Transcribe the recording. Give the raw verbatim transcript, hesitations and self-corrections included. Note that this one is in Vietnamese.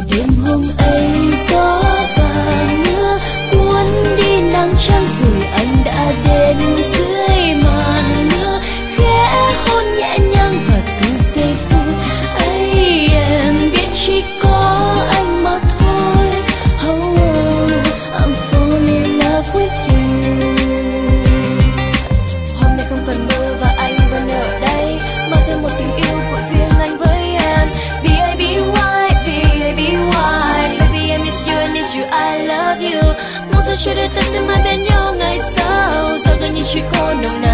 đêm hôm ấy gió vàng mưa cuốn đi nắng trăng rồi anh đã đến dưới màn mưa khẽ hôn nhẹ nhàng và từ giây phút ấy em biết chỉ có anh mà thôi. Oh, I'm falling in love with you. Hôm nay không cần mưa và anh vẫn ở đây, mang theo một tình yêu của riêng anh với em. B I B Y, B I B Y, baby I miss you, I need you, I love you. Mong sao chưa được tận tình mai bên nhau ngày sau, sao tự nhiên chỉ có nồng nàn.